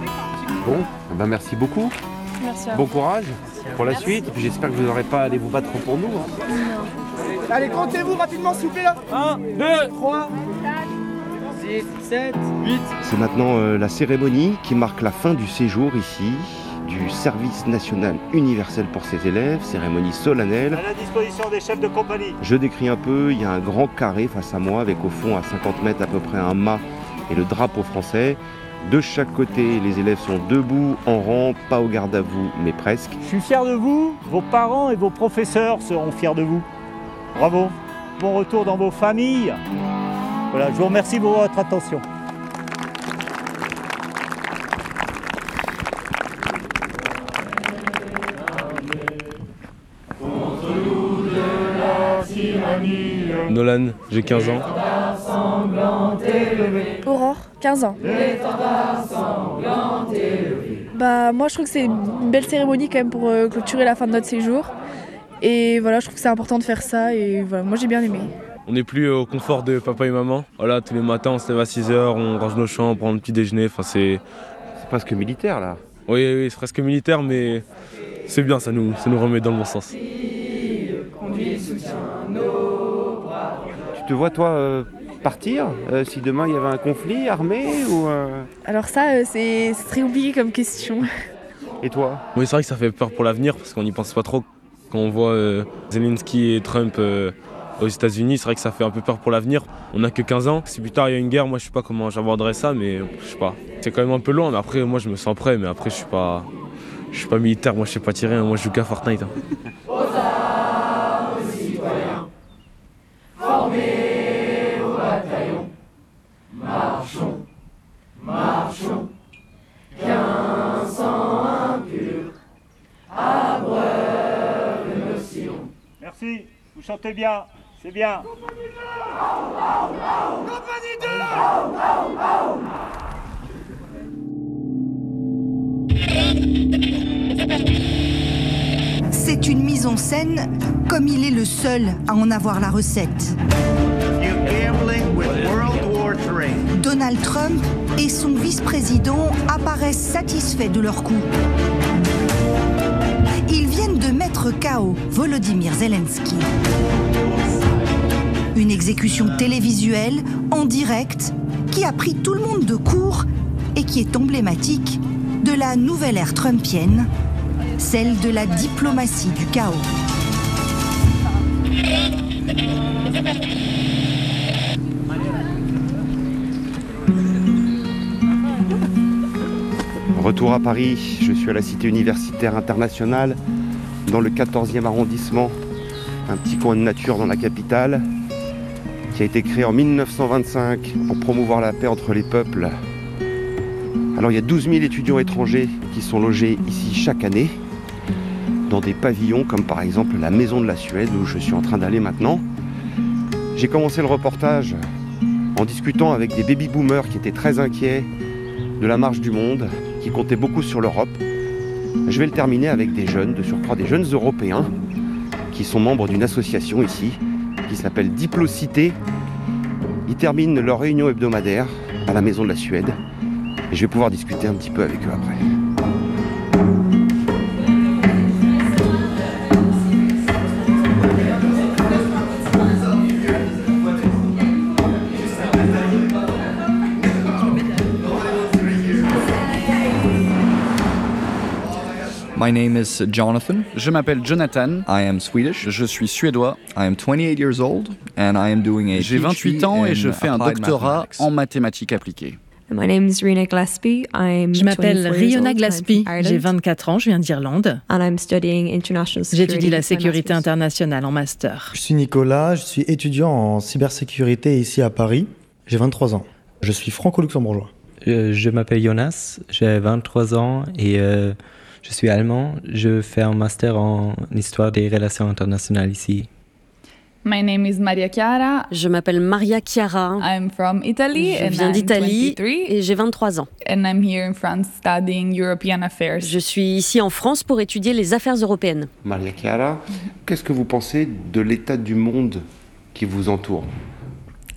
Bon, eh ben merci beaucoup. Merci à Bon vous. courage pour la Merci. suite. Et puis j'espère que vous n'aurez pas à aller vous battre pour nous. hein. Non. Allez, comptez-vous rapidement, s'il vous plaît. un, deux, trois, six, sept, huit. C'est maintenant euh, la cérémonie qui marque la fin du séjour ici, du service national universel pour ses élèves, cérémonie solennelle. À la disposition des chefs de compagnie. Je décris un peu, il y a un grand carré face à moi avec au fond à cinquante mètres à peu près un mât et le drapeau français. De chaque côté, les élèves sont debout, en rang, pas au garde à vous, mais presque. Je suis fier de vous, vos parents et vos professeurs seront fiers de vous. Bravo, bon retour dans vos familles. Voilà, je vous remercie pour votre attention. Nolan, j'ai quinze ans. Aurore, quinze ans. Bah, moi, je trouve que c'est une belle cérémonie quand même pour euh, clôturer la fin de notre séjour. Et voilà, je trouve que c'est important de faire ça. Et voilà, moi, j'ai bien aimé. On n'est plus au confort de papa et maman. Voilà, tous les matins, on se lève à six heures, on range nos chambres, on prend le petit déjeuner. Enfin, c'est... c'est presque militaire, là. Oui, oui, c'est presque militaire, mais c'est bien, ça nous, ça nous remet dans le bon sens. Tu te vois, toi, euh, partir euh, si demain il y avait un conflit armé ou euh... Alors ça, euh, c'est c'est très compliqué comme question. Et toi? Oui, c'est vrai que ça fait peur pour l'avenir, parce qu'on n'y pense pas trop. Quand on voit euh, Zelensky et Trump euh, aux États-Unis, c'est vrai que ça fait un peu peur pour l'avenir. On n'a que quinze ans. Si plus tard il y a une guerre, moi je sais pas comment j'aborderais ça, mais je sais pas. C'est quand même un peu loin, mais après moi je me sens prêt, mais après je suis pas, je suis pas militaire, moi je sais pas tirer, hein. Moi je joue qu'à Fortnite. Hein. Formés au bataillon, marchons, marchons, qu'un sang impur abreuve nos sillons. Merci, vous chantez bien, c'est bien. Compagnie de C'est une mise en scène comme il est le seul à en avoir la recette. Donald Trump et son vice-président apparaissent satisfaits de leur coup. Ils viennent de mettre K O Volodymyr Zelensky. Une exécution télévisuelle, en direct, qui a pris tout le monde de court et qui est emblématique de la nouvelle ère trumpienne, celle de la diplomatie du chaos. Retour à Paris, je suis à la Cité universitaire internationale, dans le quatorzième arrondissement, un petit coin de nature dans la capitale, qui a été créé en mille neuf cent vingt-cinq pour promouvoir la paix entre les peuples. Alors il y a douze mille étudiants étrangers qui sont logés ici chaque année, dans des pavillons comme par exemple la Maison de la Suède où je suis en train d'aller maintenant. J'ai commencé le reportage en discutant avec des baby-boomers qui étaient très inquiets de la marche du monde, qui comptaient beaucoup sur l'Europe. Je vais le terminer avec des jeunes, de surcroît des jeunes européens, qui sont membres d'une association ici, qui s'appelle Diplocité. Ils terminent leur réunion hebdomadaire à la Maison de la Suède, et je vais pouvoir discuter un petit peu avec eux après. My name is Jonathan. Je m'appelle Jonathan. I am Swedish. Je suis suédois. I am twenty-eight years old and I am doing a J'ai vingt-huit ans et je fais un doctorat en mathématiques appliquées. My name is Rina Gillespie. I'm je m'appelle Riona Gillespie, j'ai vingt-quatre ans, je viens d'Irlande. And I'm studying international security. J'étudie la sécurité internationale en master. Je suis Nicolas, je suis étudiant en cybersécurité ici à Paris. J'ai vingt-trois ans. Je suis franco-luxembourgeois. Euh, je m'appelle Jonas, j'ai vingt-trois ans et euh, je suis allemand. Je fais un master en histoire des relations internationales ici. My name is Maria Chiara. Je m'appelle Maria Chiara. I'm from Italy. Je viens d'Italie et j'ai vingt-trois ans. And I'm here in France studying European affairs. Je suis ici en France pour étudier les affaires européennes. Maria Chiara, qu'est-ce que vous pensez de l'état du monde qui vous entoure ?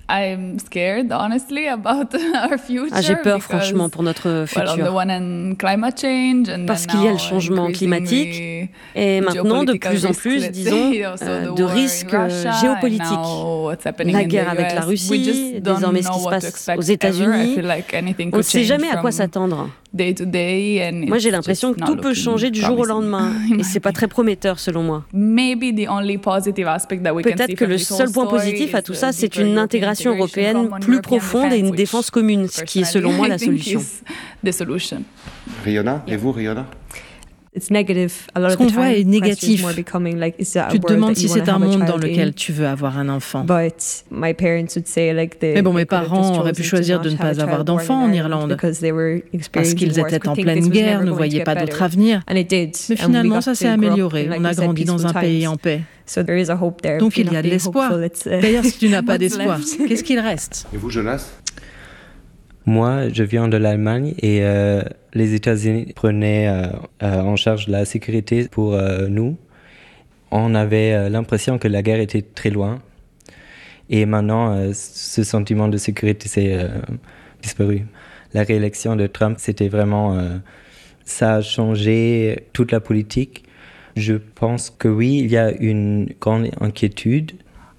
I'm scared, honestly, about our future. Ah, j'ai peur, because, franchement, pour notre futur. Well, on the one hand, climate change, and Parce then qu'il y a now le changement climatique et maintenant, de plus en plus, disons, euh, de risques géopolitiques. La guerre avec la Russie, désormais ce qui se passe aux États-Unis. On ne sait jamais à quoi s'attendre. Day to day, and moi, j'ai l'impression que tout peut changer du jour au lendemain, et c'est pas très prometteur selon moi. Peut-être que le seul point positif à tout ça, c'est une intégration européenne plus profonde et une défense commune, ce qui est selon moi la solution. Rihanna, et vous, Rihanna? Ce qu'on voit est négatif. Tu te demandes si c'est un monde dans lequel tu veux avoir un enfant. Mais bon, mes parents auraient pu choisir de ne pas avoir d'enfant en Irlande parce qu'ils étaient en pleine guerre, ne voyaient pas d'autre avenir. Mais finalement, ça s'est amélioré. On a grandi dans un pays en paix. Donc il y a de l'espoir. D'ailleurs, si tu n'as pas d'espoir, qu'est-ce qu'il reste? Et vous, Jonas? Moi, je viens de l'Allemagne et euh, les États-Unis prenaient euh, euh, en charge la sécurité pour euh, nous. On avait euh, l'impression que la guerre était très loin. Et maintenant, euh, ce sentiment de sécurité s'est euh, disparu. La réélection de Trump, c'était vraiment... Euh, ça a changé toute la politique. Je pense que oui, il y a une grande inquiétude.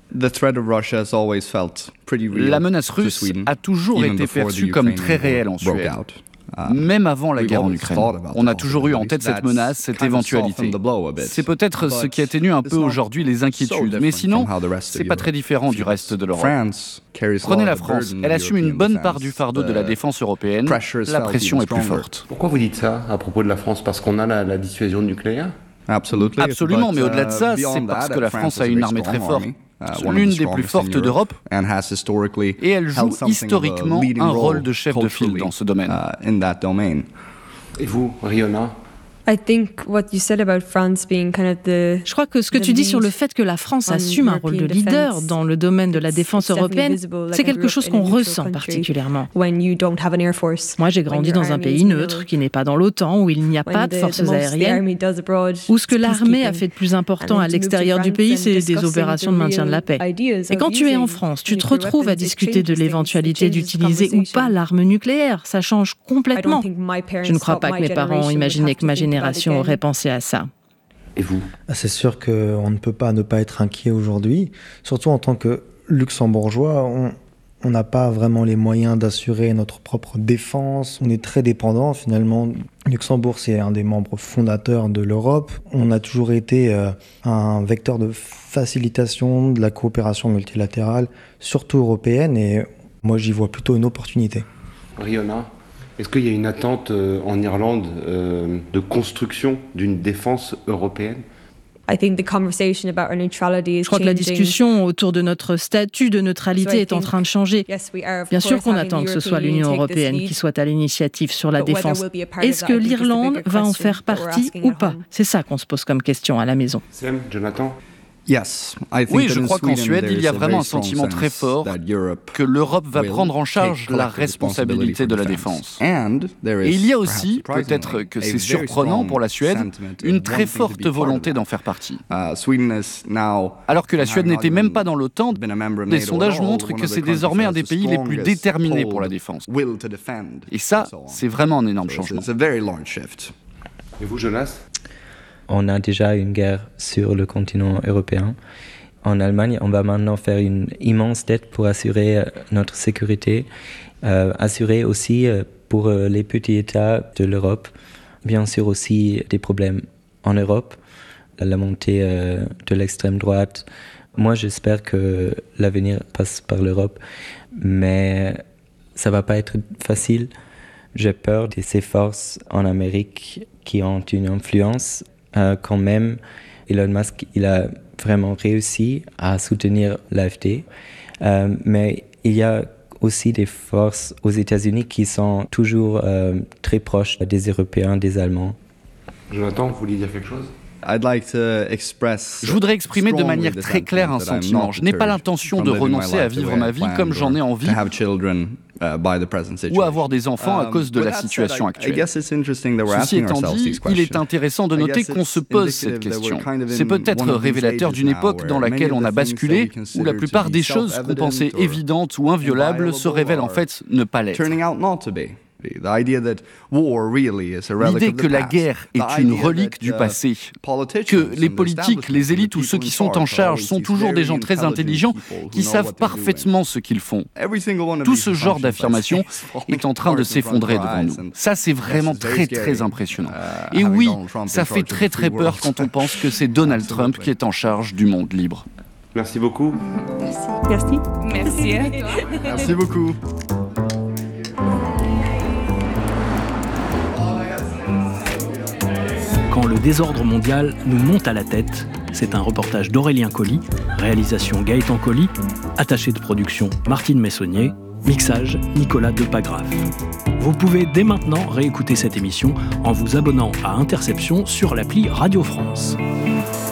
La menace russe a toujours été perçue comme très réelle en Suède, même avant la guerre en Ukraine. On a toujours eu en tête cette menace, cette éventualité. C'est peut-être ce qui atténue un peu aujourd'hui les inquiétudes, mais sinon, c'est pas très différent du reste de l'Europe. Prenez la France, elle assume une bonne part du fardeau de la défense européenne, la pression est plus forte. Pourquoi vous dites ça à propos de la France? Parce qu'on a la, la dissuasion nucléaire? Absolument, mais au-delà de ça, c'est parce que la France a une armée très forte. L'une des plus fortes d'Europe, et elle joue historiquement un rôle de chef de file dans ce domaine. Et vous, Rihanna? Je crois que ce que tu dis sur le fait que la France assume un rôle de leader dans le domaine de la défense européenne, c'est quelque chose qu'on ressent particulièrement. Moi, j'ai grandi dans un pays neutre qui n'est pas dans l'OTAN, où il n'y a pas de forces aériennes, où ce que l'armée a fait de plus important à l'extérieur du pays, c'est des opérations de maintien de la paix. Et quand tu es en France, tu te retrouves à discuter de l'éventualité d'utiliser ou pas l'arme nucléaire. Ça change complètement. Je ne crois pas que mes parents imaginaient que ma génération aurait pensé à ça. Et vous? C'est sûr qu'on ne peut pas ne pas être inquiet aujourd'hui, surtout en tant que luxembourgeois. On on n'a pas vraiment les moyens d'assurer notre propre défense. On est très dépendant finalement. Luxembourg, c'est un des membres fondateurs de l'Europe. On a toujours été euh, un vecteur de facilitation de la coopération multilatérale, surtout européenne, et moi j'y vois plutôt une opportunité. Rihanna, est-ce qu'il y a une attente euh, en Irlande euh, de construction d'une défense européenne ? Je crois que la discussion autour de notre statut de neutralité est en train de changer. Bien sûr qu'on attend que ce soit l'Union européenne qui soit à l'initiative sur la défense. Est-ce que l'Irlande va en faire partie ou pas ? C'est ça qu'on se pose comme question à la maison. Sam, Jonathan ? Oui, je crois qu'en Suède, il y a vraiment un sentiment très fort que l'Europe va prendre en charge la responsabilité de la défense. Et il y a aussi, peut-être que c'est surprenant pour la Suède, une très forte volonté d'en faire partie. Alors que la Suède n'était même pas dans l'OTAN, des sondages montrent que c'est désormais un des pays les plus déterminés pour la défense. Et ça, c'est vraiment un énorme changement. Et vous, Jonas ? On a déjà une guerre sur le continent européen. En Allemagne, on va maintenant faire une immense dette pour assurer notre sécurité, euh, assurer aussi euh, pour euh, les petits États de l'Europe, bien sûr aussi des problèmes en Europe, la montée euh, de l'extrême droite. Moi, j'espère que l'avenir passe par l'Europe, mais ça va pas être facile. J'ai peur de ces forces en Amérique qui ont une influence. Euh, quand même, Elon Musk, il a vraiment réussi à soutenir l'A F D. Euh, mais il y a aussi des forces aux États-Unis qui sont toujours euh, très proches des Européens, des Allemands. Jonathan, vous vouliez dire quelque chose ? Je voudrais exprimer de manière très claire un sentiment. Je n'ai pas l'intention de renoncer à vivre ma vie comme j'en ai envie ou avoir des enfants à cause de la situation actuelle. Ceci étant dit, il est intéressant de noter qu'on se pose cette question. C'est peut-être révélateur d'une époque dans laquelle on a basculé, où la plupart des choses qu'on pensait évidentes ou inviolables se révèlent en fait ne pas l'être. L'idée que la guerre est une relique du passé, que les politiques, les élites ou ceux qui sont en charge sont toujours des gens très intelligents qui savent parfaitement ce qu'ils font. Tout ce genre d'affirmation est en train de s'effondrer devant nous. Ça, c'est vraiment très très impressionnant. Et oui, ça fait très très peur quand on pense que c'est Donald Trump qui est en charge du monde libre. Merci beaucoup. Merci. Merci. Merci beaucoup. Quand le désordre mondial nous monte à la tête, c'est un reportage d'Aurélien Colli, réalisation Gaëtan Colli, attaché de production Martine Messonnier, mixage Nicolas Depagraf. Vous pouvez dès maintenant réécouter cette émission en vous abonnant à Interception sur l'appli Radio France.